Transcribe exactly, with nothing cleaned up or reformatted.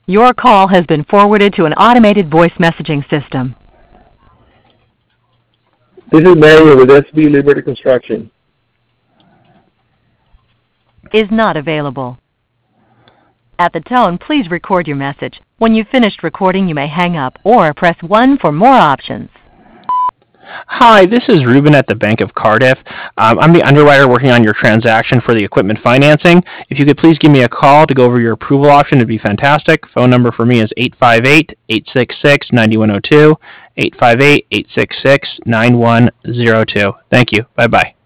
Your call has been forwarded to an automated voice messaging system. This is Mario with S B Liberty Construction. Is not available. At the tone, please record your message. When you've finished recording, you may hang up or press one for more options. Hi, this is Ruben at the Bank of Cardiff. Um, I'm the underwriter working on your transaction for the equipment financing. If you could please give me a call to go over your approval option, it'd be fantastic. Phone number for me is eight five eight, eight six six, nine one zero two, eight five eight, eight six six, nine one zero two. Thank you. Bye-bye.